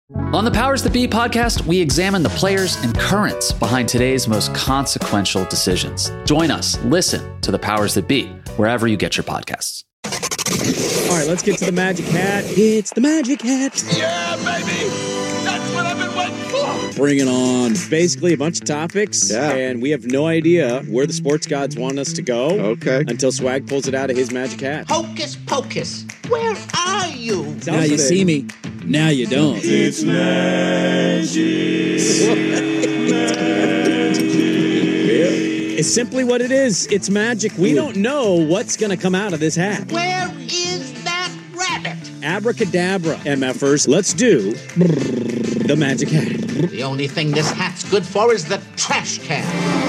On the Powers That Be podcast, we examine the players and currents behind today's most consequential decisions. Join us. Listen to the Powers That Be, wherever you get your podcasts. All right, let's get to the Magic Hat. It's the Magic Hat. Yeah, baby! That's what I've been waiting for! Bring it on. Basically, a bunch of topics, and we have no idea where the sports gods want us to go. Okay. Until Swag pulls it out of his Magic Hat. Hocus pocus, where are you? Now you see me, now you don't. It's magic. It's simply what it is. It's magic. We don't know what's going to come out of this hat. Where is that rabbit? Abracadabra, MFers. Let's do the Magic Hat. The only thing this hat's good for is the trash can.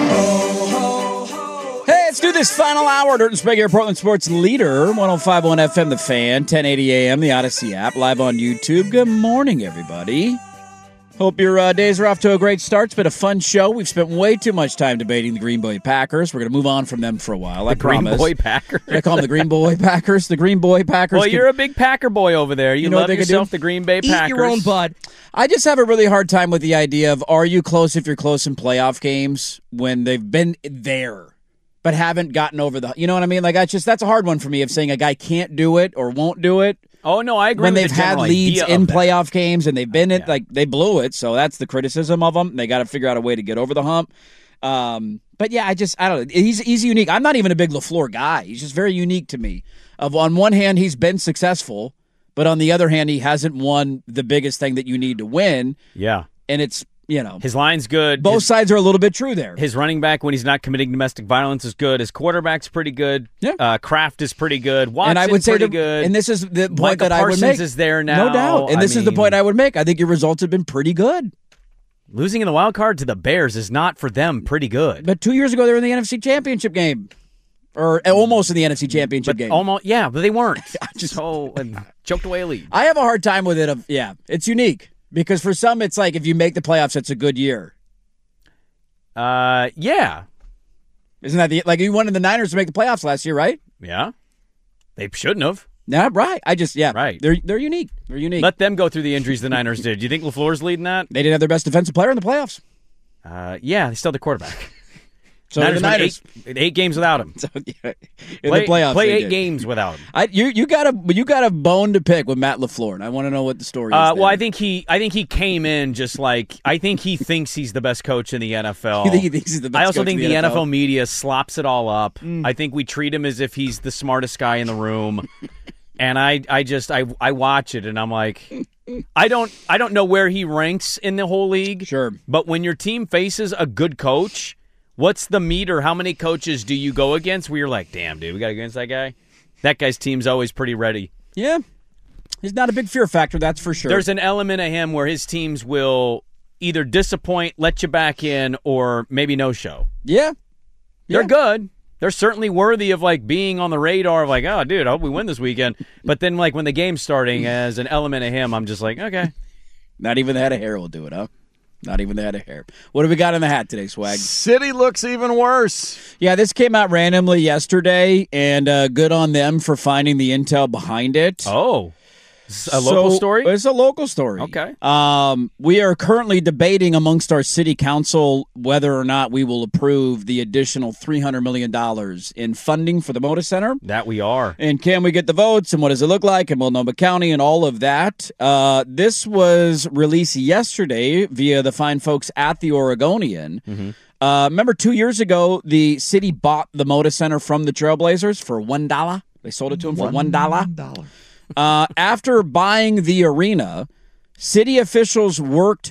Hey, let's do this final hour. Dirt and Sprague here, Portland Sports Leader, 105.1 FM, The Fan, 1080 AM, the Odyssey app, live on YouTube. Good morning, everybody. Hope your days are off to a great start. It's been a fun show. We've spent way too much time debating the Green Bay Packers. We're going to move on from them for a while. I promise. Green Boy Packers? I call them the Green Boy Packers. The Green Boy Packers. Well, you're a big Packer boy over there. You know love yourself the Green Bay Packers. Eat your own bud. I just have a really hard time with the idea of, are you close if you're close in playoff games when they've been there but haven't gotten over the, you know what I mean? Like, that's a hard one for me, of saying a guy can't do it or won't do it. Oh, no, I agree when with they've the had general leads idea in of that. playoff games and they've been like they blew it, so that's the criticism of them. They got to figure out a way to get over the hump. But yeah, I don't know. He's unique. I'm not even a big LaFleur guy. He's just very unique to me. On one hand, he's been successful, but on the other hand, he hasn't won the biggest thing that you need to win. Yeah. And it's, his line's good. Both sides are a little bit true there. His running back, when he's not committing domestic violence, is good. His quarterback's pretty good. Yeah. Kraft is pretty good. Watson's and I would say pretty good. And this is the point Micah that I would Parsons make. is there now. No doubt. And this is the point I would make. I think your results have been pretty good. Losing in the wild card to the Bears is not, for them, pretty good. But 2 years ago, they were in the NFC Championship game. Or almost in the NFC Championship game. Almost, yeah, but they weren't. And choked away a lead. I have a hard time with it. It's unique. Because for some, it's like if you make the playoffs, it's a good year. Yeah. Isn't that like you wanted the Niners to make the playoffs last year, right? Yeah. They shouldn't have. Yeah, right. Right. They're unique. They're unique. Let them go through the injuries the Niners did. Do you think LaFleur's leading that? They didn't have their best defensive player in the playoffs. Yeah, they still have the quarterback. So Niners the Niners won eight games without him. So, yeah, Play the playoffs. Play 8 games without him. You got a bone to pick with Matt LaFleur, and I want to know what the story is. Well, I think he came in just like, I think he thinks he's the best coach in the NFL. You think he thinks he's the best? I also coach think in the NFL? NFL media slops it all up. I think we treat him as if he's the smartest guy in the room. And I watch it and I'm like, I don't know where he ranks in the whole league. Sure. But when your team faces a good coach, what's the meter? How many coaches do you go against where you're like, damn, dude, we got to go against that guy? That guy's team's always pretty ready. Yeah. He's not a big fear factor, that's for sure. There's an element of him where his teams will either disappoint, let you back in, or maybe no show. Yeah. They're good. They're certainly worthy of like being on the radar of like, oh, dude, I hope we win this weekend. But then like when the game's starting, as an element of him, I'm just like, okay. Not even the head of hair will do it, huh? Not even the head of hair. What have we got in the hat today, Swag? City looks even worse. Yeah, this came out randomly yesterday, and good on them for finding the intel behind it. Oh. A local story? It's a local story. Okay. We are currently debating amongst our city council whether or not we will approve the additional $300 million in funding for the Moda Center. That we are. And can we get the votes, and what does it look like in Multnomah County and all of that? This was released yesterday via the fine folks at the Oregonian. Mm-hmm. Remember 2 years ago, the city bought the Moda Center from the Trailblazers for $1. They sold it to them for $1. After buying the arena, city officials worked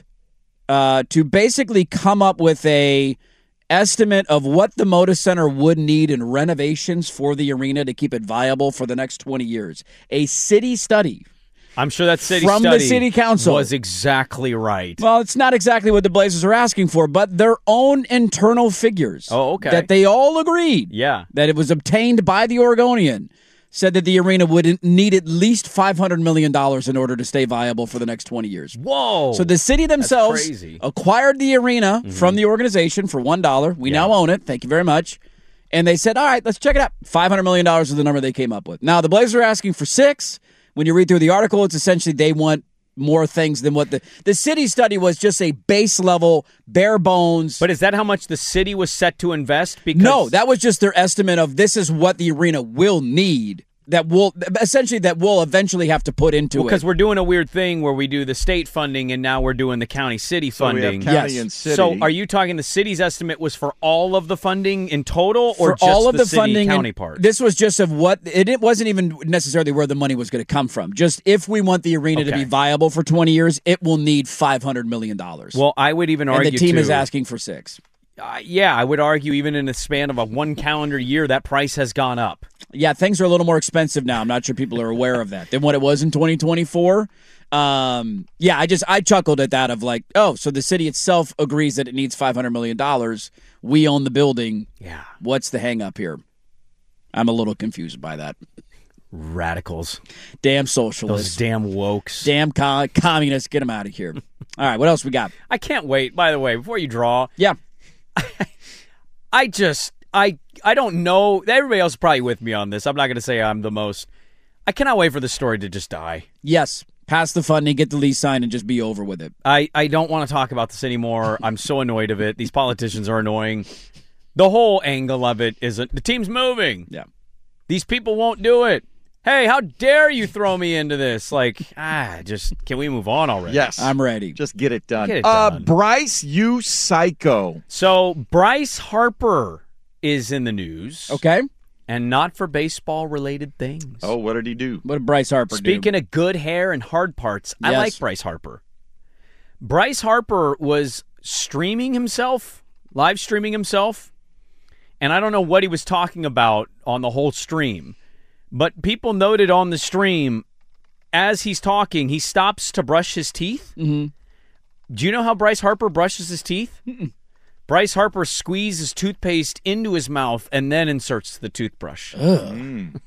to basically come up with a estimate of what the Moda Center would need in renovations for the arena to keep it viable for the next 20 years. A city study. I'm sure that city from study the city council was exactly right. Well, it's not exactly what the Blazers are asking for, but their own internal figures. Oh, okay. That they all agreed. Yeah. That it was obtained by the Oregonian. Said that the arena would need at least $500 million in order to stay viable for the next 20 years. Whoa. So the city themselves acquired the arena from the organization for $1. We now own it. Thank you very much. And they said, all right, let's check it out. $500 million is the number they came up with. Now, the Blazers are asking for $6. When you read through the article, it's essentially they want more things than what the city study was. Just a base level, bare bones. But is that how much the city was set to invest? Because No, that was just their estimate of this is what the arena will need. That we'll eventually have to put into it. Because we're doing a weird thing where we do the state funding and now we're doing the county-city funding. So we have county and city. So are you talking the city's estimate was for all of the funding in total or for just all of the city funding county part? This was just of what it wasn't even necessarily where the money was going to come from. Just if we want the arena to be viable for 20 years, it will need $500 million. Well, I would even argue, and the team too, is asking for $6 million. Yeah, I would argue even in the span of a one calendar year, that price has gone up. Yeah, things are a little more expensive now. I'm not sure people are aware of that than what it was in 2024. I chuckled at that of like, oh, so the city itself agrees that it needs $500 million. We own the building. Yeah. What's the hang up here? I'm a little confused by that. Radicals. Damn socialists. Those damn wokes. Damn communists. Get them out of here. All right, what else we got? I can't wait, by the way, before you draw. Yeah. I don't know. Everybody else is probably with me on this. I'm not going to say I'm the most. I cannot wait for the story to just die. Yes. Pass the funding, get the lease signed, and just be over with it. I don't want to talk about this anymore. I'm so annoyed of it. These politicians are annoying. The whole angle of it isn't the team's moving. Yeah. These people won't do it. Hey, how dare you throw me into this? Like, can we move on already? Yes. I'm ready. Just get it done. Get it done. Bryce, you psycho. So, Bryce Harper is in the news. Okay. And not for baseball-related things. Oh, what did he do? What did Bryce Harper do? Speaking of good hair and hard parts, I Yes. like Bryce Harper. Bryce Harper was live streaming himself, and I don't know what he was talking about on the whole stream, but people noted on the stream, as he's talking, he stops to brush his teeth. Mm-hmm. Do you know how Bryce Harper brushes his teeth? Mm-mm. Bryce Harper squeezes toothpaste into his mouth and then inserts the toothbrush. Ugh.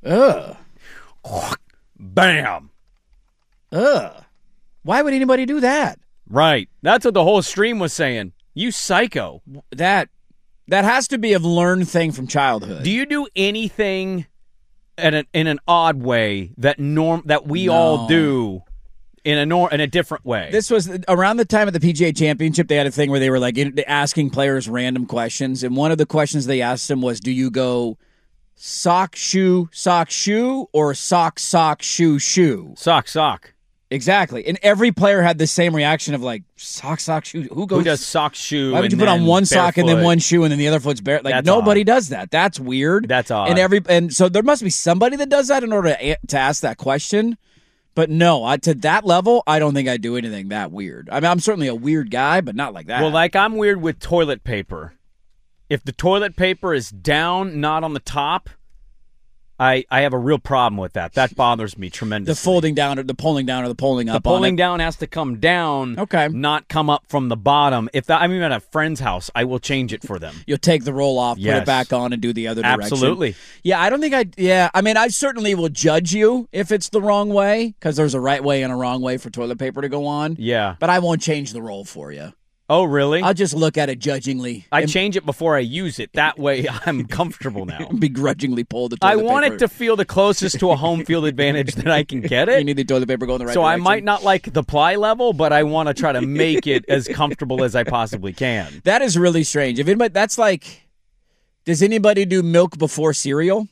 Bam. Ugh. Why would anybody do that? Right. That's what the whole stream was saying. You psycho. That has to be a learned thing from childhood. Do you do anything in an odd way that we all do in a different way? This was around the time of the PGA Championship. They had a thing where they were like asking players random questions, and one of the questions they asked them was, "Do you go sock shoe or sock shoe shoe?" Sock. Exactly, and every player had the same reaction of like sock shoe. Who does sock shoe? Why would you put on one sock and then one shoe and then the other foot's bare? Like nobody does that. That's weird. That's odd. And so there must be somebody that does that in order to ask that question. But no, to that level, I don't think I do anything that weird. I mean, I'm certainly a weird guy, but not like that. Well, like I'm weird with toilet paper. If the toilet paper is down, not on the top, I have a real problem with that. That bothers me tremendously. The folding down or the pulling down or the pulling up. The pulling down has to come down, okay, not come up from the bottom. I'm even at a friend's house, I will change it for them. You'll take the roll off, yes, put it back on, and do the other direction. Absolutely. Yeah, I don't think I mean, I certainly will judge you if it's the wrong way, because there's a right way and a wrong way for toilet paper to go on. Yeah. But I won't change the roll for you. Oh, really? I'll just look at it judgingly. I change it before I use it. That way I'm comfortable now. Begrudgingly pull the toilet paper. I want it to feel the closest to a home field advantage that I can get it. You need the toilet paper going the right so direction. I might not like the ply level, but I want to try to make it as comfortable as I possibly can. That is really strange. If anybody, that's like, does anybody do milk before cereal?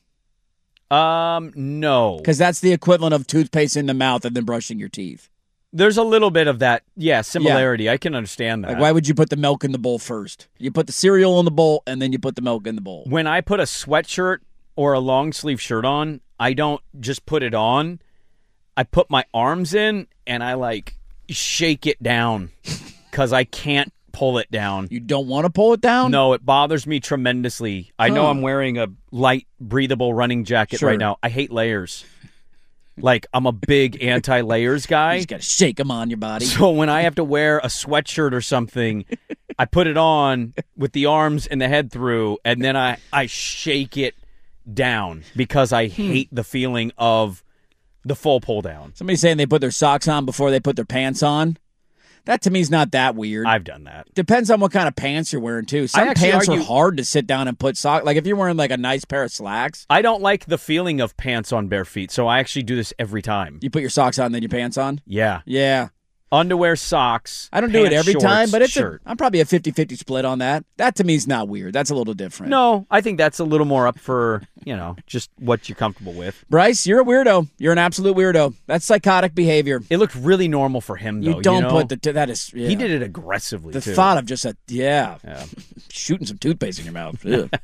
No. Because that's the equivalent of toothpaste in the mouth and then brushing your teeth. There's a little bit of that, similarity. Yeah. I can understand that. Like, why would you put the milk in the bowl first? You put the cereal in the bowl, and then you put the milk in the bowl. When I put a sweatshirt or a long-sleeve shirt on, I don't just put it on. I put my arms in, and I, shake it down because I can't pull it down. You don't want to pull it down? No, it bothers me tremendously. I know I'm wearing a light, breathable running jacket right now. I hate layers. I'm a big anti-layers guy. You just got to shake them on your body. So when I have to wear a sweatshirt or something, I put it on with the arms and the head through, and then I shake it down because I hate the feeling of the full pull down. Somebody's saying they put their socks on before they put their pants on. That to me is not that weird. I've done that. Depends on what kind of pants you're wearing, too. Some pants are hard to sit down and put socks. Like if you're wearing like a nice pair of slacks. I don't like the feeling of pants on bare feet, so I actually do this every time. You put your socks on, then your pants on? Yeah. Yeah. Underwear, socks. I don't do it every shorts, time, but I'm probably a 50-50 split on that. That to me is not weird. That's a little different. No, I think that's a little more up for, just what you're comfortable with. Bryce, you're a weirdo. You're an absolute weirdo. That's psychotic behavior. It looked really normal for him, though. You don't put that is... Yeah. He did it aggressively, the too. thought of just shooting some toothpaste in your mouth.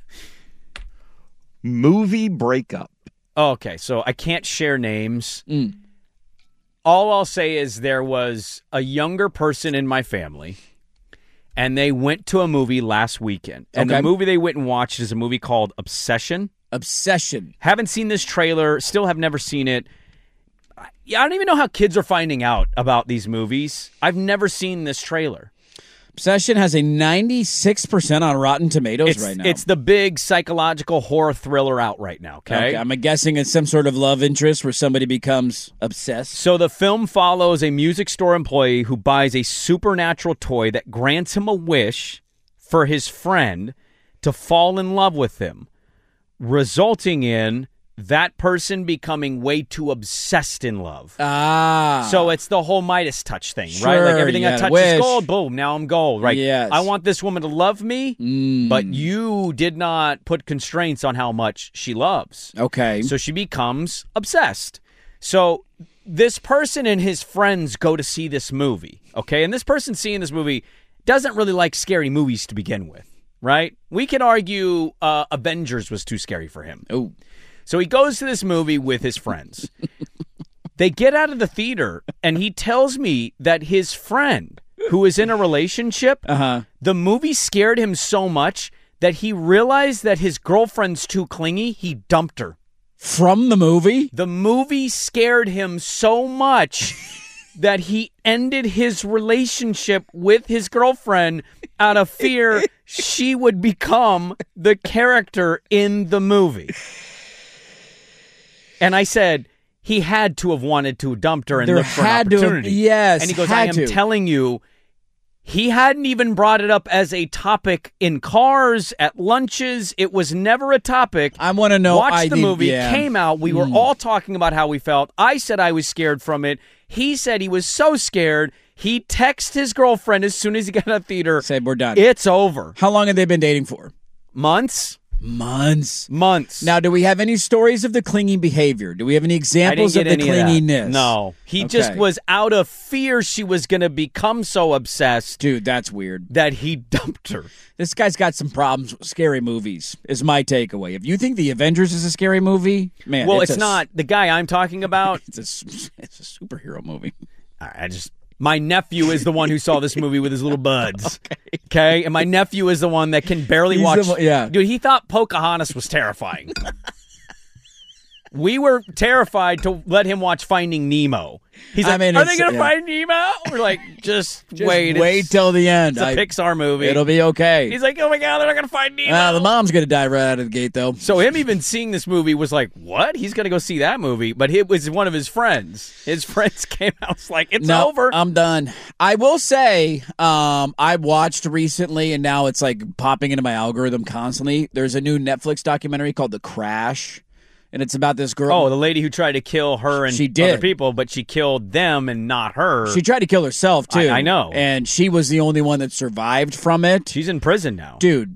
Movie breakup. Okay, so I can't share names. All I'll say is there was a younger person in my family, and they went to a movie last weekend. And the movie they went and watched is a movie called Obsession. Obsession. Haven't seen this trailer, still have never seen it. I don't even know how kids are finding out about these movies. I've never seen this trailer. Obsession has a 96% on Rotten Tomatoes right now. It's the big psychological horror thriller out right now, okay? I'm guessing it's some sort of love interest where somebody becomes obsessed. So the film follows a music store employee who buys a supernatural toy that grants him a wish for his friend to fall in love with him, resulting in that person becoming way too obsessed in love. So it's the whole Midas touch thing, right? Like everything I touch is gold. Boom, now I'm gold. Right? Yes. I want this woman to love me, but you did not put constraints on how much she loves. Okay. So she becomes obsessed. So this person and his friends go to see this movie, okay? And this person seeing this movie doesn't really like scary movies to begin with, right? We could argue Avengers was too scary for him. Oh. So he goes to this movie with his friends. They get out of the theater, and he tells me that his friend, who is in a relationship, the movie scared him so much that he realized that his girlfriend's too clingy, he dumped her. From the movie? The movie scared him so much that he ended his relationship with his girlfriend out of fear she would become the character in the movie. And I said, he had to have wanted to dump her and look for an opportunity. Yes. And he goes, I am telling you, he hadn't even brought it up as a topic in cars, at lunches. It was never a topic. I want to know. Watched the movie, came out. We were all talking about how we felt. I said I was scared from it. He said he was so scared. He texted his girlfriend as soon as he got out of the theater. Said, we're done. It's over. How long have they been dating for? Months. Now, do we have any stories of the clinging behavior? Do we have any examples of the clinginess? No. He just was out of fear she was going to become so obsessed. Dude, that's weird. That he dumped her. This guy's got some problems with scary movies, is my takeaway. If you think The Avengers is a scary movie, man. Well, it's not. The guy I'm talking about. It's a superhero movie. My nephew is the one who saw this movie with his little buds. Okay? And my nephew is the one that can barely watch. Dude, he thought Pocahontas was terrifying. We were terrified to let him watch Finding Nemo. He's like, are they going to find Nemo? We're like, just wait. Wait till the end. It's a Pixar movie. It'll be okay. He's like, oh my God, they're not going to find Nemo. The mom's going to die right out of the gate, though. So him even seeing this movie was like, what? He's going to go see that movie. But it was one of his friends. His friends came out, was like, it's over. I'm done. I will say, I watched recently, and now it's like popping into my algorithm constantly. There's a new Netflix documentary called The Crash. And it's about this girl. Oh, the lady who tried to kill her and other people, but she killed them and not her. She tried to kill herself, too. I know. And she was the only one that survived from it. She's in prison now. Dude.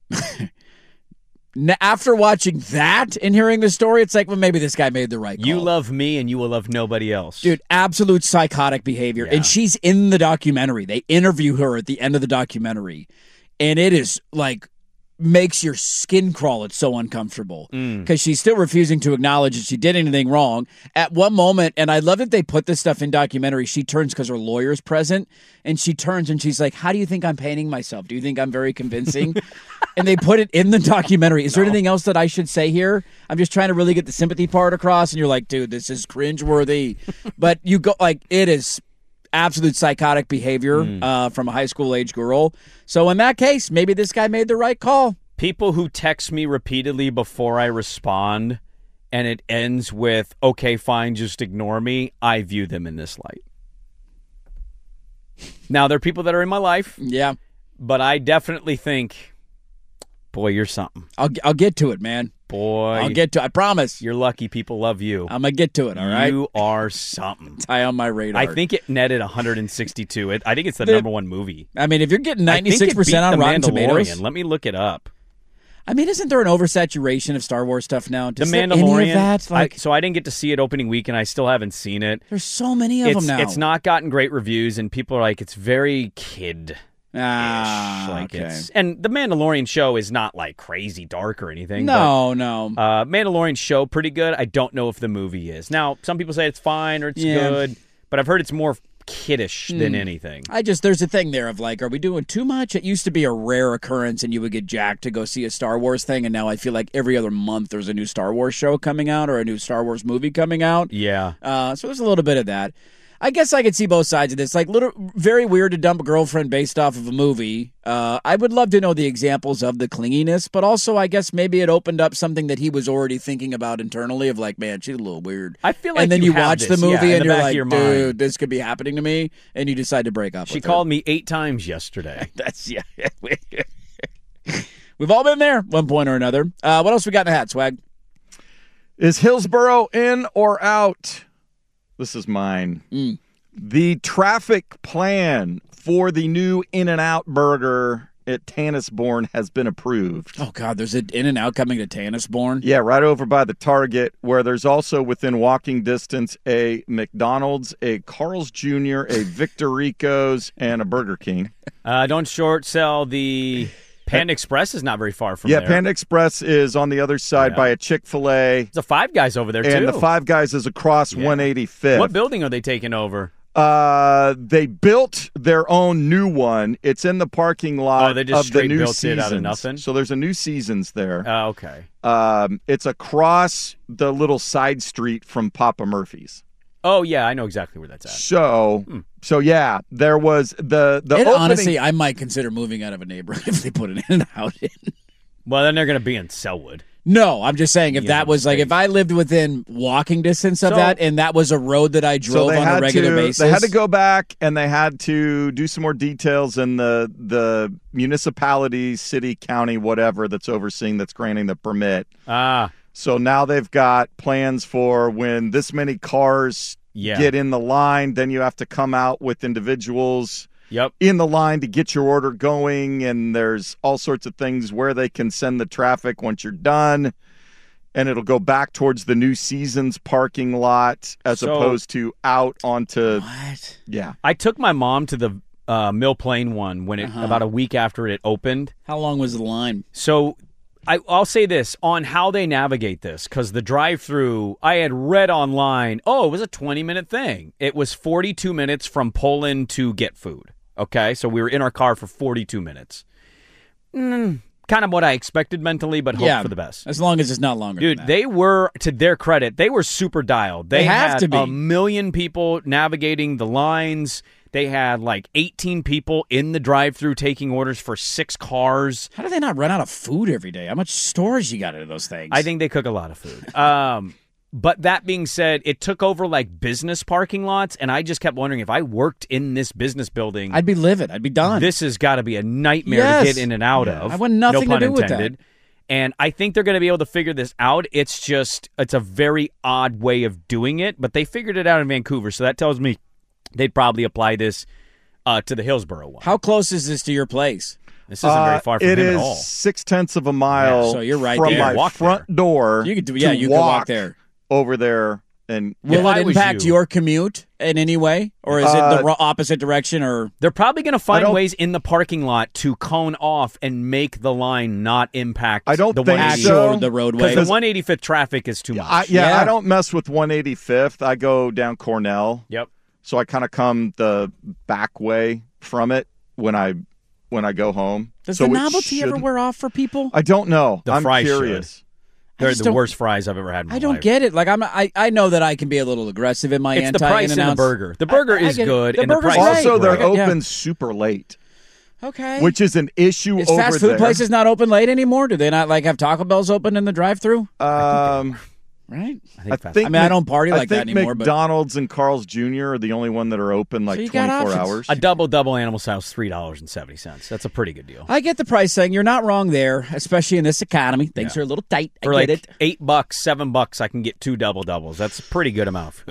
After watching that and hearing the story, it's like, well, maybe this guy made the right call. You love me and you will love nobody else. Dude, absolute psychotic behavior. Yeah. And she's in the documentary. They interview her at the end of the documentary. And it is like... makes your skin crawl. It's so uncomfortable because she's still refusing to acknowledge that she did anything wrong. At one moment, and I love that they put this stuff in documentary, she turns because her lawyer's present, and she turns and she's like, how do you think I'm painting myself? Do you think I'm very convincing? And they put it in the documentary. Is there anything else that I should say here? I'm just trying to really get the sympathy part across, and you're like, dude, this is cringeworthy. But you go, like, it is absolute psychotic behavior from a high school age girl. So in that case, maybe this guy made the right call. People who text me repeatedly before I respond and it ends with, okay, fine, just ignore me, I view them in this light. Now, there are people that are in my life, Yeah. but I definitely think, boy, you're something. I'll get to it, man. Boy, I'll get to it. I promise. you're lucky people love you. I'm going to get to it, all right? You are something. High on my radar. I think it netted 162. I think it's the number one movie. I mean, if you're getting I think it 96% beat on The Rotten Mandalorian. Tomatoes. Let me look it up. I mean, isn't there an oversaturation of Star Wars stuff now? The Is there Mandalorian. any of that? Like, so I didn't get to see it opening week, and I still haven't seen it. there's so many of them now. It's not gotten great reviews, and people are like, it's very kid. Okay. And the Mandalorian show is not like crazy dark or anything. No. But, Mandalorian show pretty good. I don't know if the movie is. Now, some people say it's fine or it's good, but I've heard it's more kiddish than anything. There's a thing there of like, are we doing too much? It used to be a rare occurrence and you would get jacked to go see a Star Wars thing, and now I feel like every other month there's a new Star Wars show coming out or a new Star Wars movie coming out. Yeah. So there's a little bit of that. I guess I could see both sides of this. Like, very weird to dump a girlfriend based off of a movie. I would love to know the examples of the clinginess, but also I guess maybe it opened up something that he was already thinking about internally of like, man, she's a little weird. I feel like and then you have watch this, the movie in and the you're back like, of your dude, mind. this could be happening to me, and you decide to break up. She with called her. me 8 times yesterday. That's We've all been there, one point or another. What else we got in the hat, Swag? Is Hillsboro in or out? This is mine. The traffic plan for the new In-N-Out burger at Tannisbourne has been approved. Oh, God, there's an In-N-Out coming to Tannisbourne? Yeah, right over by the Target, where there's also within walking distance a McDonald's, a Carl's Jr., a Victor Rico's, and a Burger King. Don't short sell the Panda Express is not very far from there. Yeah, Panda Express is on the the other side by a Chick-fil-A. There's a Five Guys over there, too. And the Five Guys is across 185th. What building are they taking over? They built their own new one. It's in the parking lot they just of the straight new built Seasons. it out of nothing? So there's a new Seasons there. Oh, okay. It's across the little side street from Papa Murphy's. Oh, yeah, I know exactly where that's at. So yeah, there was the And opening. honestly, I might consider moving out of a neighborhood if they put an In-N-Out in. Well, then they're going to be in Selwood. No, I'm just saying if that was like, if I lived within walking distance of that and that was a road that I drove on a regular basis. They had to go back and they had to do some more details in the municipality, city, county, whatever that's overseeing, that's granting the permit. So now they've got plans for when this many cars get in the line, then you have to come out with individuals in the line to get your order going, and there's all sorts of things where they can send the traffic once you're done, and it'll go back towards the new Seasons parking lot as opposed to out onto I took my mom to the Mill Plain one when it about a week after it opened. How long was the line? So I'll say this on how they navigate this, because the drive-through, I had read online, it was a 20-minute thing. It was 42 minutes from pull in to get food. Okay, so we were in our car for 42 minutes. Kind of what I expected mentally, but hope for the best. As long as it's not longer Dude, than that. they were, to their credit, they were super dialed. They have had to be. 1 million people navigating the lines. They had like 18 people in the drive-thru taking orders for 6 cars. How do they not run out of food every day? How much storage you got into those things? I think they cook a lot of food. But that being said, it took over like business parking lots, and I just kept wondering if I worked in this business building, I'd be livid. I'd be done. this has got to be a nightmare to get in and out of. I want nothing no to pun do with that. intended. And I think they're going to be able to figure this out. It's a very odd way of doing it, but they figured it out in Vancouver, so that tells me they'd probably apply this to the Hillsboro one. How close is this to your place? This isn't very far from him at all. It is 0.6 of a mile so you're right from there. my Walk front door. You could to you could walk there. over there. And Will If I it was impact you- your commute in any way? Or is it the opposite direction? Or They're probably going to I find don't- ways in the parking lot to cone off and make the line not impact I don't the think 180. so. the roadway? Because the 185th traffic is too much. I don't mess with 185th. I go down Cornell. Yep. So I kind of come the back way from it when I go home. Does so the it novelty ever shouldn't- wear off for people? I don't know. The I'm fries curious. They're just the don't- worst fries I've ever had in my I don't life. get it. Like I know that I can be a little aggressive in my It's the price and the anti-in-and-outs. burger. The burger I is get it. good, The and the burger's price great. is Also, they're great. open super late, Okay. which is an issue Is over fast food there. places not open late anymore? Do they not like have Taco Bell's open in the drive-thru? Right? I don't party like that anymore. McDonald's and Carl's Jr. are the only one that are open like 24 hours. A double animal style is $3.70. That's a pretty good deal. I get the price thing. You're not wrong there, especially in this economy. Things are a little tight. For I get it. $8, $7, I can get 2 doubles. That's a pretty good amount of food.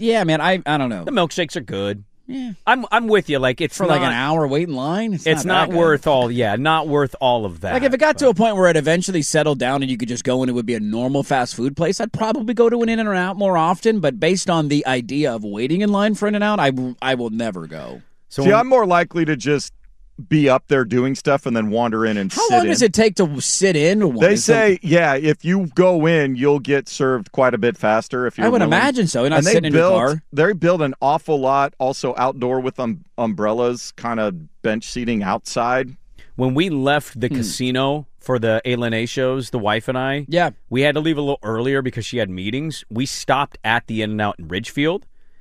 I don't know. The milkshakes are good. Yeah, I'm with you. Like it's for not, like an hour wait in line. It's not worth all. Yeah, not worth all of that. Like if it got to a point where it eventually settled down and you could just go and it would be a normal fast food place, I'd probably go to an In-N-Out more often. But based on the idea of waiting in line for In-N-Out, I will never go. So I'm more likely to just be up there doing stuff and then wander in and sit in. How long does it take to sit in? They say, if you go in, you'll get served quite a bit faster. If you're I would imagine so. And sitting in your car. They build an awful lot also outdoor with umbrellas, kind of bench seating outside. When we left the casino for the A shows, the wife and I, we had to leave a little earlier because she had meetings. We stopped at the In-N-Out in Ridgefield,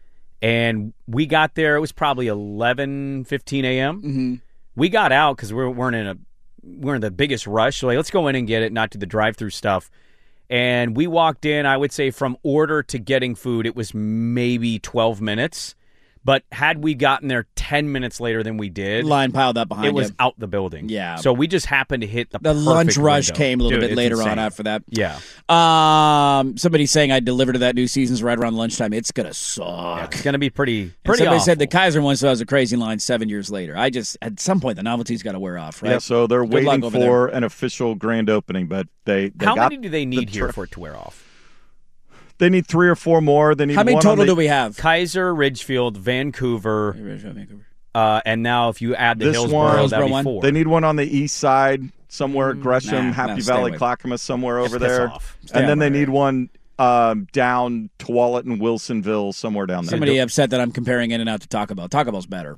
and we got there. It was probably 11:15 a.m., Mm-hmm. We got out because we weren't in the biggest rush. So let's go in and get it, not do the drive-through stuff. And we walked in, I would say from order to getting food, it was maybe 12 minutes. But had we gotten there 10 minutes later than we did, line piled up behind it was out the building. Yeah. So we just happened to hit the lunch rush window. came a little bit later insane. on after that. Yeah. Somebody saying I delivered to that new season's right around lunchtime. It's gonna suck. Yeah, it's gonna be pretty. Somebody awful. said the Kaiser one still has a crazy line 7 years later. At some point the novelty's got to wear off, right? Yeah. So they're waiting for an official grand opening, but they how many do they need here for it to wear off? They need 3 or 4 more. They need. How many total do we have? Kaiser, Ridgefield, Vancouver. And now if you add the Hillsborough, that'd be 4. They need one on the east side, somewhere, Gresham, Happy Valley, Clackamas, somewhere over there. And then they need one down Tualatin and Wilsonville, somewhere down there. Somebody upset that I'm comparing In-N-Out to Taco Bell. Taco Bell's better.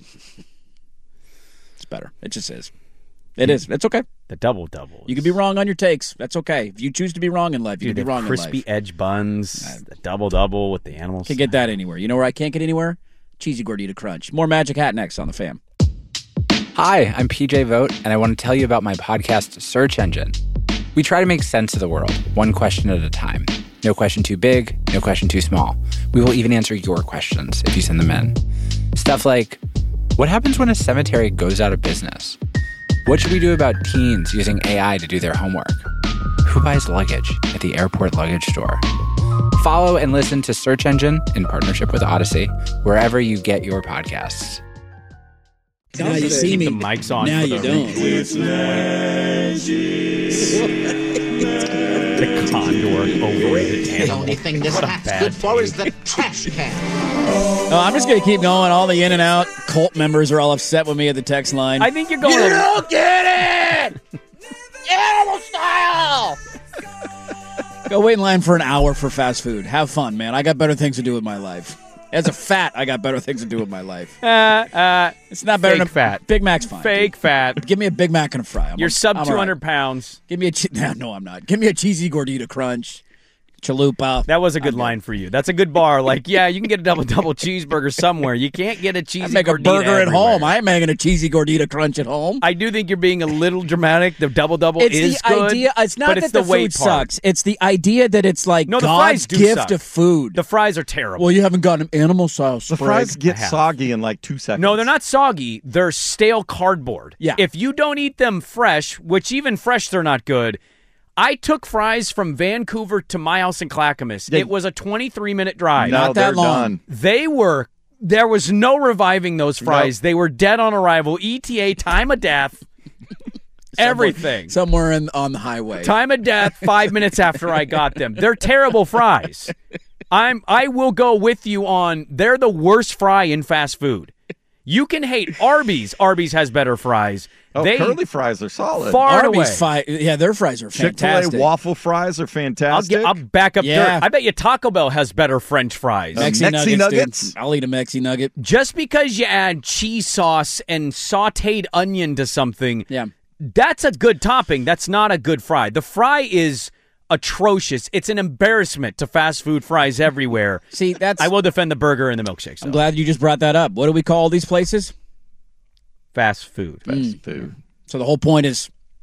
It's better. It just is. It is. It's okay. The double-doubles. You can be wrong on your takes. That's okay. If you choose to be wrong in life, you can be wrong in life. Crispy edge buns, the double-double with the animals. Can't get that anywhere. You know where I can't get anywhere? Cheesy Gordita Crunch. More Magic Hat next on The Fam. Hi, I'm PJ Vogt, and I want to tell you about my podcast, Search Engine. We try to make sense of the world, one question at a time. No question too big, no question too small. We will even answer your questions if you send them in. Stuff like, what happens when a cemetery goes out of business? What should we do about teens using AI to do their homework? Who buys luggage at the airport luggage store? Follow and listen to Search Engine in partnership with Odyssey, wherever you get your podcasts. Now you see keep me. the mics on. Now you don't. The condor overrated The animal. only thing this hat's good for is the trash can. No, I'm just going to keep going. All the In-N-Out cult members are all upset with me at the text line. I think you're going. You don't get it! Animal style! Go wait in line for an hour for fast food. Have fun, man. I got better things to do with my life. As a fat, I got better things to do with my life. It's not better than fat. Big Mac's fine. Fake fat. Give me a Big Mac and a fry. You're sub I'm 200 pounds. Give me a no, I'm not. Give me a cheesy gordita crunch. Chalupa. That was a good line for you. That's a good bar. Like, yeah, you can get a double cheeseburger somewhere. You can't get a cheesy I make a gordita burger at everywhere. home. I ain't making a cheesy gordita crunch at home. I do think you're being a little dramatic. The double It's is the good. idea. It's not but that it's the weight food part. sucks. It's the idea that it's like No, the God's fries do gift suck. of food. The fries are terrible. Well, you haven't gotten animal style. The fries get soggy in like 2 seconds. No, they're not soggy. They're stale cardboard. Yeah. If you don't eat them fresh, which even fresh they're not good. I took fries from Vancouver to my house in Clackamas. It was a 23-minute drive. No, Not that they're long. done. There was no reviving those fries. Nope. They were dead on arrival. ETA, time of death, everything. Somewhere on the highway. Time of death, 5 minutes after I got them. They're terrible fries. I will go with you on they're the worst fry in fast food. You can hate Arby's. Arby's has better fries. Oh, curly fries are solid. Far and away. Arby's their fries are fantastic. Chick-fil-A waffle fries are fantastic. I'll back up Yeah. dirt. I bet you Taco Bell has better French fries. Mexi Nuggets? dude. I'll eat a Mexi nugget. Just because you add cheese sauce and sautéed onion to something, that's a good topping. That's not a good fry. The fry is atrocious. It's an embarrassment to fast food fries everywhere. See, I will defend the burger and the milkshakes. I'm glad you just brought that up. What do we call all these places? Fast food. Fast food. So the whole point is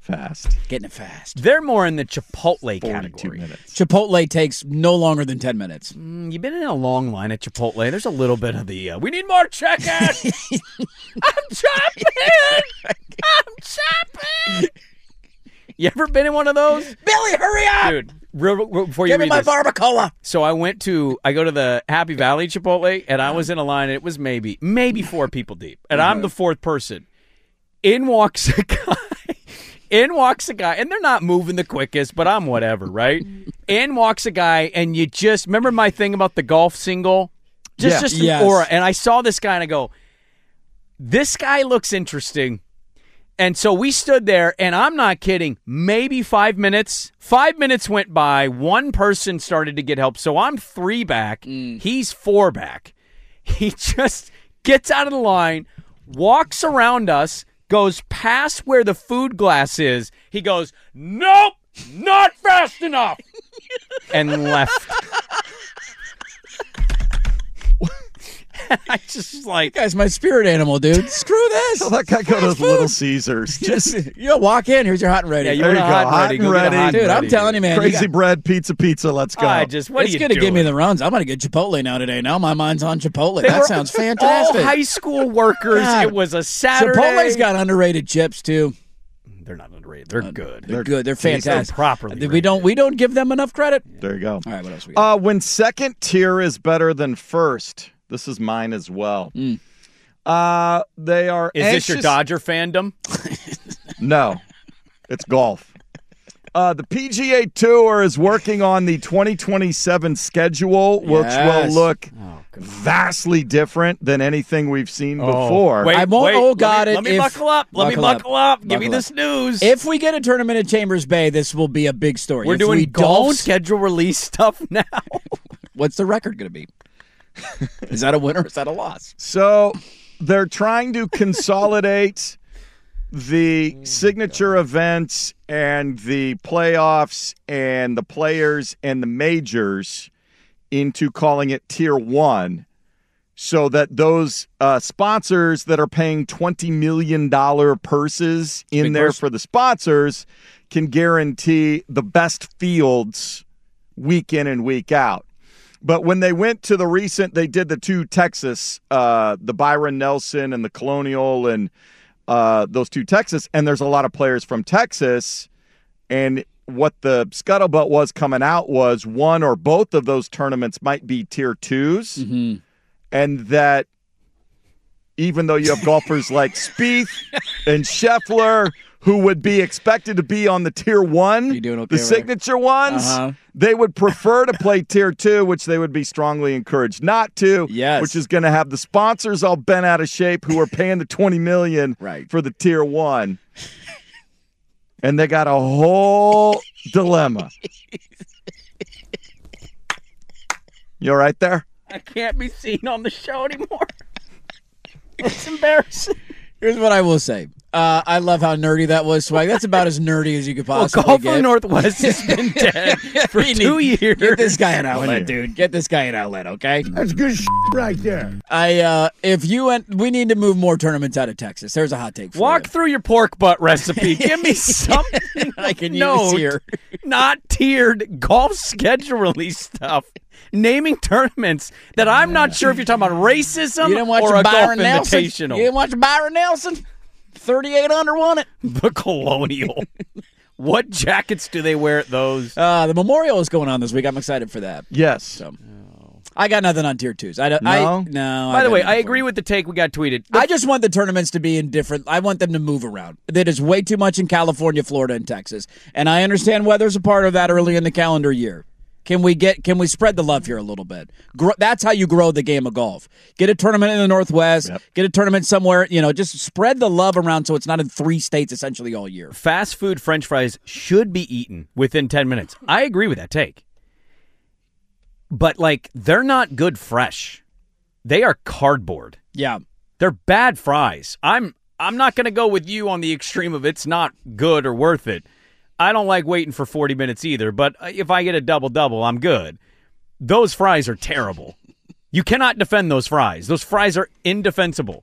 fast. Getting it fast. They're more in the Chipotle category. Minutes. Chipotle takes no longer than 10 minutes. You've been in a long line at Chipotle. There's a little bit of the, we need more chicken. I'm chopping. I'm chopping. You ever been in one of those? Billy, hurry up! Dude, real before you Give me read my this. barbacoa. So I go to the Happy Valley Chipotle, and I was in a line, and it was maybe 4 people deep. And I'm the 4th person. In walks a guy, and they're not moving the quickest, but I'm whatever, right? In walks a guy, and you just, remember my thing about the golf single? Just an aura. And I saw this guy, and I go, this guy looks interesting. And so we stood there, and I'm not kidding, maybe 5 minutes. 5 minutes went by. One person started to get help. So I'm 3 back. He's 4 back. He just gets out of the line, walks around us, goes past where the food glass is. He goes, nope, not fast enough, and left. I just like, That guy's my spirit animal, dude. Screw this. So that guy go to Little Caesars. Just walk in. Here's your hot and ready. yeah, you There want you a go, hot hot ready. and Go get a ready. hot and Dude, I'm ready, telling you, man. Crazy bread, pizza. Let's go. What are It's you going to give me doing? the runs. I'm going to get Chipotle now today. Now my mind's on Chipotle. They That were sounds fantastic. All high school workers. God. It was a Saturday. Chipotle's got underrated chips, too. They're not underrated. They're good. They're good. They're fantastic. properly We don't give them enough credit. There you go. All right, what else we got? When second tier is better than first, this is mine as well. They are. Is this your Dodger fandom? No, it's golf. The PGA Tour is working on the 2027 schedule, which will look vastly different than anything we've seen before. I won't- oh, God, Let me if- buckle up. Let me buckle up. Give me this news. If we get a tournament at Chambers Bay, this will be a big story. We're If doing we golf don't, schedule release stuff now. what's the record going to be? Is that a win or is that a loss? So they're trying to consolidate the signature events and the playoffs and the players and the majors into calling it Tier 1 so that those sponsors that are paying $20 million purses in there for the sponsors can guarantee the best fields week in and week out. But when they went to they did the 2 Texas, the Byron Nelson and the Colonial and those 2 Texas, and there's a lot of players from Texas, and what the scuttlebutt was coming out was one or both of those tournaments might be Tier 2s, and that even though you have golfers like Spieth and Scheffler who would be expected to be on the Tier 1, the signature ones, they would prefer to play Tier 2, which they would be strongly encouraged not to, which is going to have the sponsors all bent out of shape who are paying the $20 million for the Tier 1. And they got a whole dilemma. You all right there? I can't be seen on the show anymore. It's embarrassing. Here's what I will say. I love how nerdy that was, Swag. That's about as nerdy as you could possibly Golf get. on Northwest has been dead for 2 years. Get this guy an outlet, dude. Get this guy an outlet, okay? That's good right there. We need to move more tournaments out of Texas. There's a hot take for Walk through your pork butt recipe. Give me something I can use here. Not tiered golf schedule release stuff. Naming tournaments that I'm not sure if you're talking about racism You didn't watch or a Byron golf Nelson? invitational. You didn't watch Byron Nelson? 38 under won it. The Colonial. What jackets do they wear at those? The Memorial is going on this week. I'm excited for that. Yes. So, I got nothing on Tier 2s. No? By the way, I agree with the take we got tweeted. I just want the tournaments to be in different. I want them to move around. That is way too much in California, Florida, and Texas. And I understand weather's a part of that early in the calendar year. Can we spread the love here a little bit? That's how you grow the game of golf. Get a tournament in the Northwest. Yep. Get a tournament somewhere. Just spread the love around so it's not in 3 states essentially all year. Fast food French fries should be eaten within 10 minutes. I agree with that take. But, they're not good fresh. They are cardboard. Yeah. They're bad fries. I'm not going to go with you on the extreme of it's not good or worth it. I don't like waiting for 40 minutes either, but if I get a double-double, I'm good. Those fries are terrible. You cannot defend those fries. Those fries are indefensible.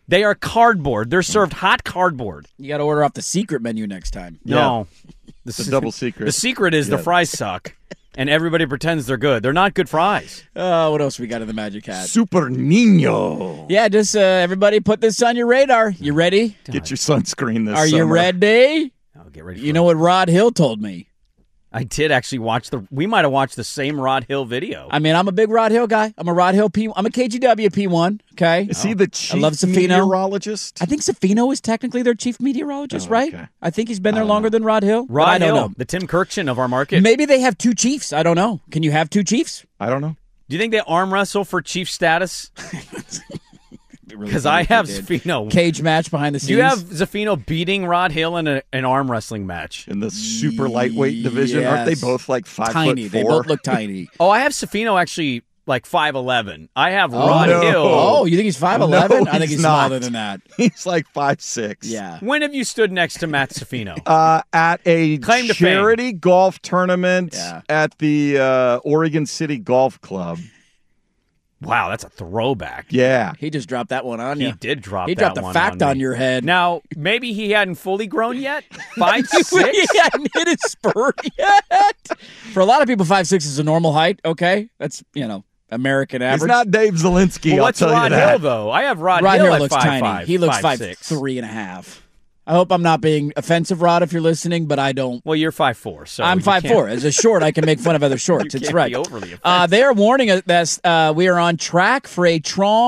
They are cardboard. They're served hot cardboard. You got to order off the secret menu next time. No. The double secret. The secret is the fries suck, and everybody pretends they're good. They're not good fries. What else we got in the Magic Hat? Super Nino. Yeah, just everybody put this on your radar. You ready? Get your sunscreen this Are summer. you ready? I'll get ready. You know what Rod Hill told me? I did actually watch we might have watched the same Rod Hill video. I mean, I'm a big Rod Hill guy. I'm a Rod Hill P. I'm a KGW P1. Okay. Is he the chief I love Safino. meteorologist? I think Safino is technically their chief meteorologist, right? Okay. I think he's been there longer than Rod Hill. Rod Hill, Hill, the Tim Kirkchen of our market. Maybe they have two chiefs. I don't know. Can you have two chiefs? I don't know. Do you think they arm wrestle for chief status? Because I have Zafino. Cage match behind the scenes. Do you have Zafino beating Rod Hill in an arm wrestling match? In the super lightweight division? Yes. Aren't they both like 5'4"? Tiny. They both look tiny. Oh, I have Zafino actually like 5'11". I have Rod Hill. Oh, you think he's 5'11"? No, I think he's not. smaller than that. He's like 5'6". Yeah. When have you stood next to Matt Zafino? At a Claim to charity golf tournament Yeah. at the Oregon City Golf Club. Wow, that's a throwback. Yeah. He just dropped that one on you. He did drop He that dropped a one fact on on me. your head. Now, maybe he hadn't fully grown yet? 5'6"? He hadn't hit his spurt yet. For a lot of people, 5'6" is a normal height. Okay, that's American average. He's not Dave Zielinski, Well, I'll what's tell Rod you that. Hill, though? I have Rod Rod Hill Hill at looks 5'5". tiny. He looks 5'6". 5'3.5". I hope I'm not being offensive, Rod, if you're listening, but I don't. Well, you're 5'4", so I'm you can't- 5'4". As a short, I can make fun of other shorts. You It's can't right. be overly offensive. They are warning us that we are on track for on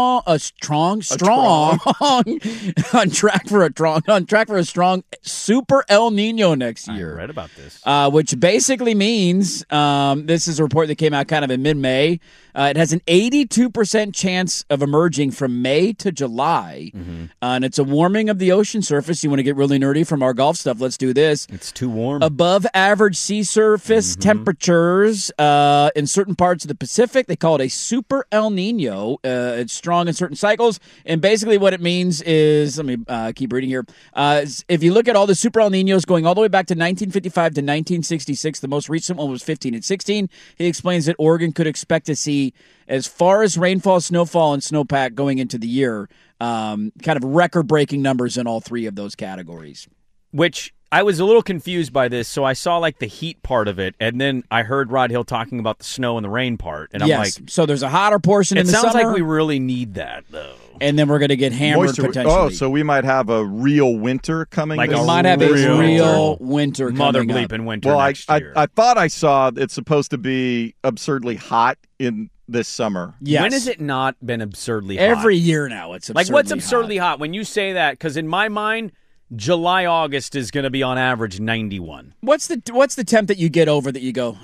track for a strong Super El Nino next year. I read about this. Which basically means this is a report that came out kind of in mid-May. It has an 82% chance of emerging from May to July, and it's a warming of the ocean surface. You want to get really nerdy from our golf stuff? Let's do this. It's too warm. Above average sea surface temperatures in certain parts of the Pacific. They call it a Super El Nino. It's strong in certain cycles, and basically what it means is, let me keep reading here. If you look at all the Super El Ninos going all the way back to 1955 to 1966, the most recent one was 15 and 16. He explains that Oregon could expect to see, as far as rainfall, snowfall, and snowpack going into the year, kind of record-breaking numbers in all three of those categories. Which I was a little confused by this, so I saw like the heat part of it, and then I heard Rod Hill talking about the snow and the rain part, and I'm like, so there's a hotter portion in it the sounds summer, like we really need that though. and then we're going to get hammered Moisture. potentially. Oh, so we might have a real winter coming. Like this we might have a real real winter Mother coming up. bleeping winter Well, next year. I thought I saw it's supposed to be absurdly hot in this summer. Yes. When has it not been absurdly hot? Every year now it's absurdly like what's absurdly hot? When you say that, because in my mind, July, August is going to be on average 91. What's the temp that you get over that you go?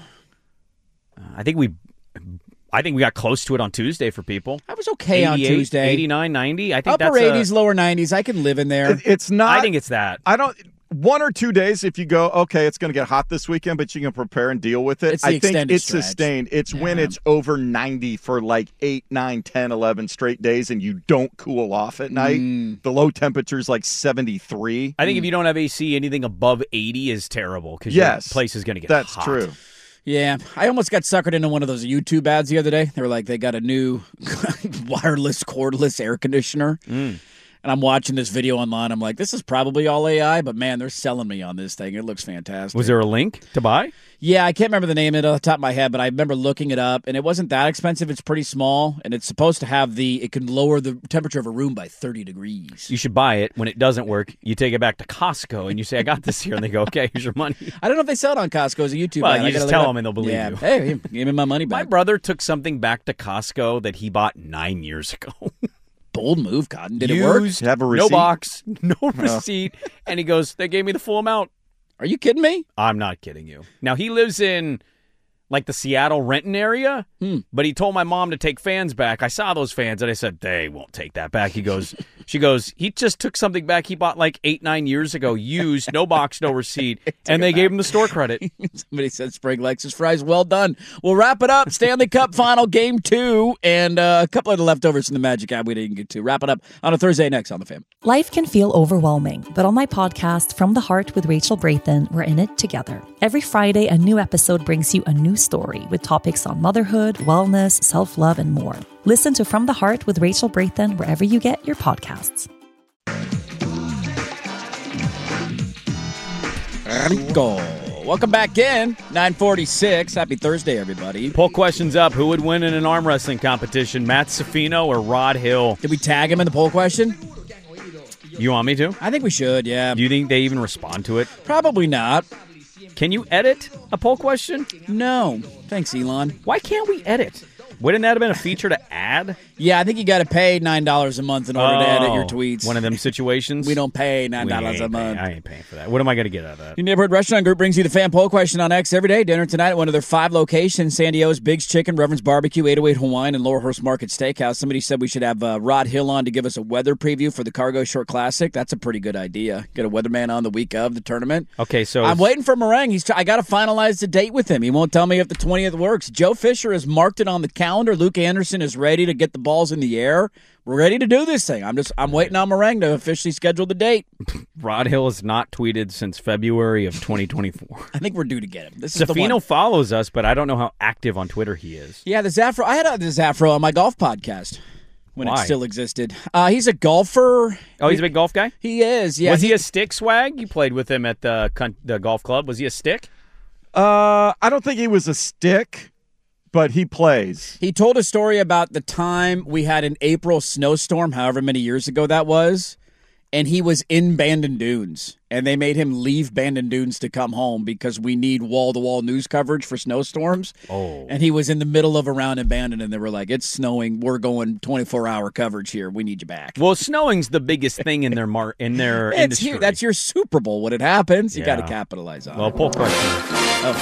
I think we got close to it on Tuesday for people. I was okay on Tuesday. 89, 90. I think Upper that's 80s, lower 90s. I can live in there. It's not. I think it's that. I don't. 1 or 2 days, if you go, okay, it's going to get hot this weekend, but you can prepare and deal with it. It's the I think extended it's stretch. sustained. It's when it's over 90 for like 8, 9, 10, 11 straight days and you don't cool off at night. The low temperature's like 73. I think if you don't have AC, anything above 80 is terrible because Yes, your place is going to get that's hot. true. Yeah, I almost got suckered into one of those YouTube ads the other day. They were like, they got a new wireless, cordless air conditioner. And I'm watching this video online. I'm like, this is probably all AI, but man, they're selling me on this thing. It looks fantastic. Was there a link to buy? Yeah, I can't remember the name of it off the top of my head, but I remember looking it up, and it wasn't that expensive. It's pretty small, and it's supposed to have it can lower the temperature of a room by 30 degrees. You should buy it. When it doesn't work, you take it back to Costco and you say, I got this here. And they go, okay, here's your money. I don't know if they sell it on Costco as a YouTube Well, ad. you I just gotta tell look it them and they'll believe yeah. you. Hey, give me my money My back. brother took something back to Costco that he bought 9 years ago. Bold move, Cotton. Did it work? Did you have a No receipt? box, no receipt. And he goes, they gave me the full amount. Are you kidding me? I'm not kidding you. Now, he lives in like the Seattle Renton area, but he told my mom to take fans back. I saw those fans and I said, they won't take that back. She goes, he just took something back he bought like 8, 9 years ago, used, no box, no receipt, and they gave him the store credit. Somebody said Sprague likes his fries. Well done. We'll wrap it up. Stanley Cup final game 2 and a couple of the leftovers from the Magic app we didn't get to. Wrap it up on a Thursday next on The Fan. Life can feel overwhelming, but on my podcast, From the Heart with Rachel Brathen, we're in it together. Every Friday, a new episode brings you a new new story with topics on motherhood, wellness, self-love, and more. Listen to From the Heart with Rachel Brathen wherever you get your podcasts. Rico. Welcome back in. 9:46. Happy Thursday, everybody. Poll questions up. Who would win in an arm wrestling competition, Matt Safino or Rod Hill? Did we tag him in the poll question? You want me to? I think we should, yeah. Do you think they even respond to it? Probably not. Can you edit a poll question? No. Thanks, Elon. Why can't we edit? Wouldn't that have been a feature to add? Yeah, I think you got to pay $9 a month in order to edit your tweets. One of them situations? We don't pay $9 a month. I ain't paying for that. What am I going to get out of that? Your neighborhood restaurant group brings you the fan poll question on X every day. Dinner tonight at one of their 5 locations: San Diego's Big's Chicken, Reverend's Barbecue, 808 Hawaiian, and Lower Horse Market Steakhouse. Somebody said we should have Rod Hill on to give us a weather preview for the Cargo Short Classic. That's a pretty good idea. Get a weatherman on the week of the tournament. Okay, so I'm waiting for Meringue. I got to finalize the date with him. He won't tell me if the 20th works. Joe Fisher has marked it on the calendar. Luke Anderson is ready to get the balls in the air. We're ready to do this thing. I'm waiting on Meringue to officially schedule the date. Rod Hill has not tweeted since February of 2024. I think we're due to get him. This is Safino follows us, but I don't know how active on Twitter he is. Yeah, the Zaffro. I had the Zaffro on my golf podcast when it still existed. He's a golfer. Oh, he's a big golf guy? He is, yeah. Was he a stick swag? You played with him at the golf club. Was he a stick? I don't think he was a stick, but he plays. He told a story about the time we had an April snowstorm, however many years ago that was, and he was in Bandon Dunes, and they made him leave Bandon Dunes to come home because we need wall-to-wall news coverage for snowstorms. Oh. And he was in the middle of a round in Bandon, and they were like, it's snowing. We're going 24-hour coverage here. We need you back. Well, snowing's the biggest thing in their industry. Huge. That's your Super Bowl when it happens. You got to capitalize on it. Well, poll question.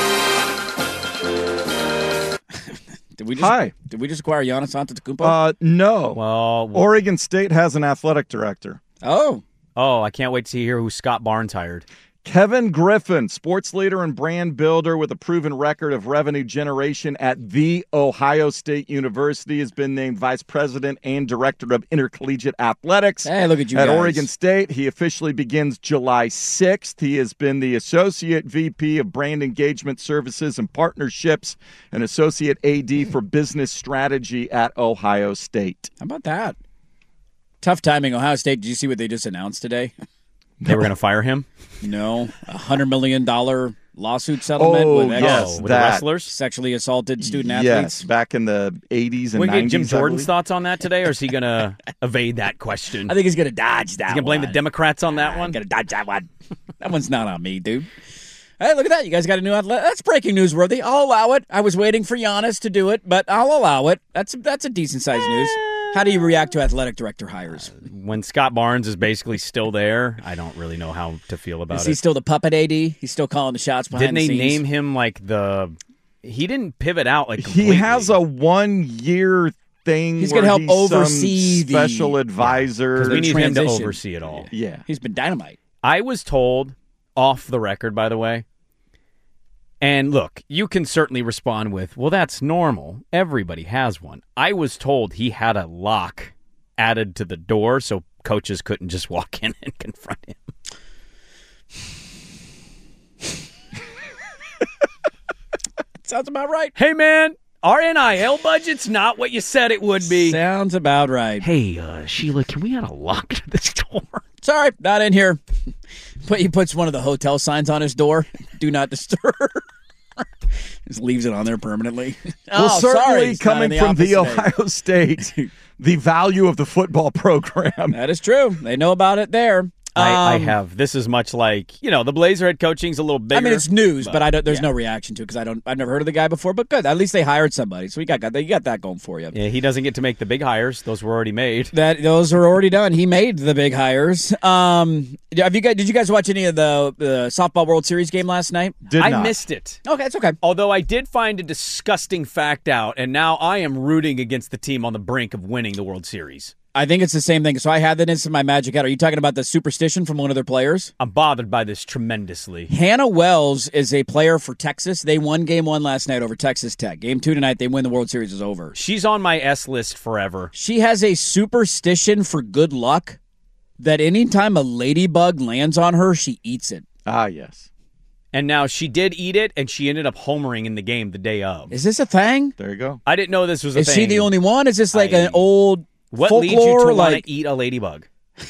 Did we just acquire Giannis Antetokounmpo? No. Well, Oregon State has an athletic director. Oh, I can't wait to hear who Scott Barnes hired. Kevin Griffin, sports leader and brand builder with a proven record of revenue generation at The Ohio State University, has been named vice president and director of intercollegiate athletics. Hey, look at you at guys. Oregon State. He officially begins July 6th. He has been the associate VP of brand engagement services and partnerships and associate AD for business strategy at Ohio State. How about that? Tough timing. Ohio State, did you see what they just announced today? They were going to fire him? No. $100 million lawsuit settlement with the wrestlers? Sexually assaulted student athletes. Yes, back in the 80s and 90s. We get Jim Jordan's thoughts on that today, or is he going to evade that question? I think he's going to dodge that one. He's going to blame the Democrats on that one? Going to dodge that one. That one's not on me, dude. Hey, look at that. You guys got a new athlete. That's breaking newsworthy. I'll allow it. I was waiting for Giannis to do it, but I'll allow it. That's a decent-sized news. How do you react to athletic director hires? When Scott Barnes is basically still there, I don't really know how to feel about it. Is he still the puppet AD? He's still calling the shots behind the scenes? Didn't they name him like he didn't pivot out like completely. He has a 1-year thing. He's going to help oversee some special advisor. Because we need him to transition. oversee it all. Yeah. He's been dynamite. I was told, off the record, by the way, and look, you can certainly respond with, well, that's normal. Everybody has one. I was told he had a lock added to the door so coaches couldn't just walk in and confront him. Sounds about right. Hey, man, our NIL budget's not what you said it would be. Sounds about right. Hey, Sheila, can we add a lock to this door? Sorry, not in here. But he puts one of the hotel signs on his door. Do not disturb. Just leaves it on there permanently. Well, certainly coming from the opposite Ohio State, the value of the football program. That is true. They know about it there. I have. This is much like, the Blazer head coaching's a little bigger. I mean, it's news, but there's no reaction to it because I've never heard of the guy before. But good, at least they hired somebody, so you got that going for you. Yeah, he doesn't get to make the big hires; those were already made. Those are already done. He made the big hires. Did you guys watch any of the softball World Series game last night? I missed it. Okay, it's okay. Although I did find a disgusting fact out, and now I am rooting against the team on the brink of winning the World Series. I think it's the same thing. So I had that in my magic hat. Are you talking about the superstition from one of their players? I'm bothered by this tremendously. Hannah Wells is a player for Texas. They won Game 1 last night over Texas Tech. Game 2 tonight, they win. The World Series is over. She's on my S list forever. She has a superstition for good luck that anytime a ladybug lands on her, she eats it. Ah, yes. And now she did eat it, and she ended up homering in the game the day of. Is this a thing? There you go. I didn't know this was a Is thing. she the only one? Is this like an old What folklore? leads you to want like to eat a ladybug?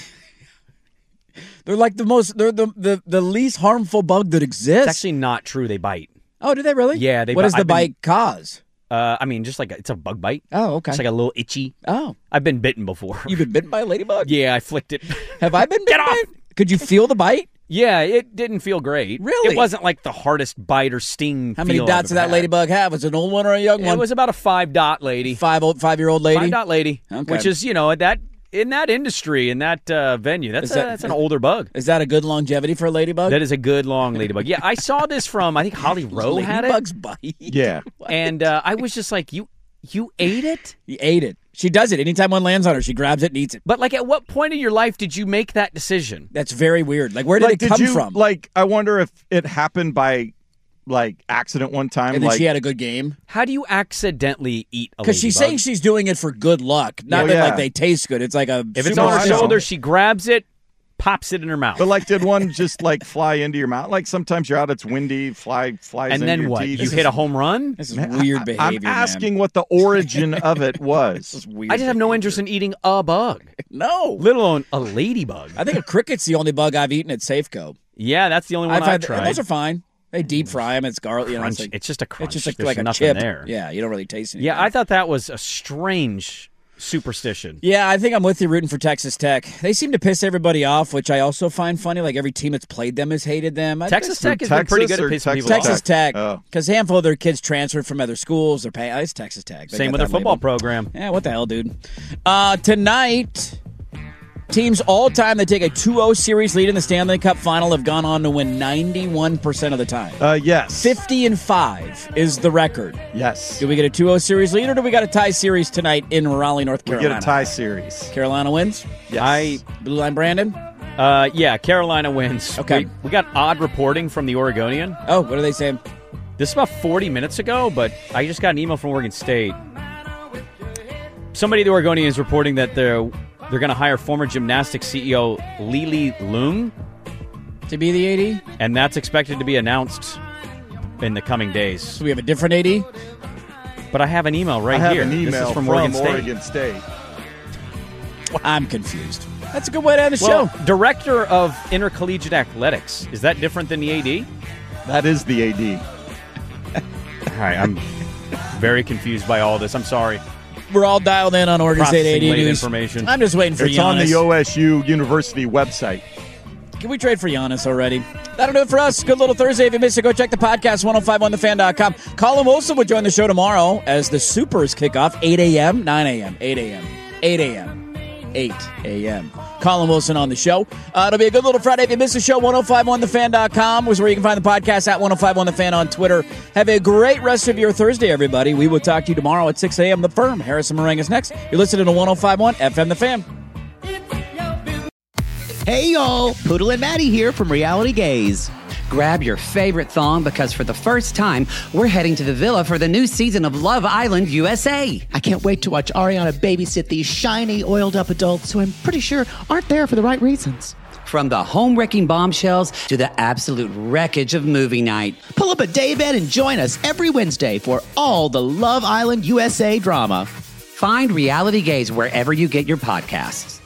they're like the most. They're the least harmful bug that exists. It's actually not true. They bite. Oh, do they really? Yeah. What does the bite cause? I mean, just like it's a bug bite. Oh, okay. It's like a little itchy. Oh, I've been bitten before. You've been bitten by a ladybug? Yeah, I flicked it. Have I been bitten? Get off! Could you feel the bite? Yeah, it didn't feel great. Really? It wasn't like the hardest bite or sting. How many feel dots did I've that had. ladybug have? Was it an old one or a young one? It was about a 5-dot lady. 5-year-old lady? 5-dot lady. Okay. Which is, in that industry, in that venue, that's an older bug. Is that a good longevity for a ladybug? That is a good long ladybug. Yeah, I saw this from, I think Holly Rowe had it. Ladybug's bite? Yeah. And I was just like, you ate it? You ate it. She does it. Anytime one lands on her, she grabs it and eats it. But like, at what point in your life did you make that decision? That's very weird. Like, where did it come from? Like, I wonder if it happened by, like, accident one time. And then like, she had a good game? How do you accidentally eat a ladybug? Because she's saying she's doing it for good luck. Not that, like, they taste good. It's like a... If it's on her shoulder, she grabs it, pops it in her mouth. But, like, did one just, like, fly into your mouth? Like, sometimes you're out, it's windy, flies and into then your what? teeth. You hit a home run? This is weird behavior, I'm asking what the origin of it was. This is weird I just have no interest in eating a bug. No. Let alone a ladybug. I think a cricket's the only bug I've eaten at Safeco. Yeah, that's the only one I've tried. Those are fine. They deep fry them. It's garlic. It's just a crunch. It's just There's like a nothing chip. there. Yeah, you don't really taste anything. Yeah, I thought that was a strange superstition. Yeah, I think I'm with you rooting for Texas Tech. They seem to piss everybody off, which I also find funny. Like, every team that's played them has hated them. Texas Tech has been pretty good at pissing people off. Texas Tech, because a handful of their kids transferred from other schools. They're paying. It's Texas Tech. They Same got with their that football label. program. Yeah, what the hell, dude? Tonight, teams all time that take a 2-0 series lead in the Stanley Cup final have gone on to win 91% of the time. Yes. 50-5 is the record. Yes. Do we get a 2-0 series lead, or do we got a tie series tonight in Raleigh, North Carolina? We get a tie series. Carolina wins? Yes. Blue Line Brandon? Yeah, Carolina wins. Okay. We got odd reporting from the Oregonian. Oh, what are they saying? This is about 40 minutes ago, but I just got an email from Oregon State. Somebody at the Oregonian is reporting that they're going to hire former gymnastics CEO Lili Leung to be the AD, and that's expected to be announced in the coming days. So we have a different AD? But I have an email right I have here. an email This is from Oregon State. State. I'm confused. That's a good way to end the Well, show. Director of Intercollegiate Athletics. Is that different than the AD? That is the AD. All right, I'm very confused by all this. I'm sorry. We're all dialed in on Oregon State AD Processing late news. information. I'm just waiting for It's Giannis. on the OSU University website. Can we trade for Giannis already? That'll do it for us. Good little Thursday. If you missed it, go check the podcast, 1051thefan.com. Colin Wilson will join the show tomorrow as the Supers kick off 8 a.m., 9 a.m., 8 a.m., 8 a.m., 8 a.m. Colin Wilson on the show. It'll be a good little Friday. If you missed the show, 1051thefan.com was where you can find the podcast at 1051thefan on Twitter. Have a great rest of your Thursday, everybody. We will talk to you tomorrow at 6 a.m. The Firm. Harrison Meringue is next. You're listening to 1051 FM The Fan. Hey, y'all. Poodle and Maddie here from Reality Gaze. Grab your favorite thong because for the first time, we're heading to the villa for the new season of Love Island USA. I can't wait to watch Ariana babysit these shiny, oiled-up adults who I'm pretty sure aren't there for the right reasons. From the home-wrecking bombshells to the absolute wreckage of movie night. Pull up a daybed and join us every Wednesday for all the Love Island USA drama. Find Reality Gaze wherever you get your podcasts.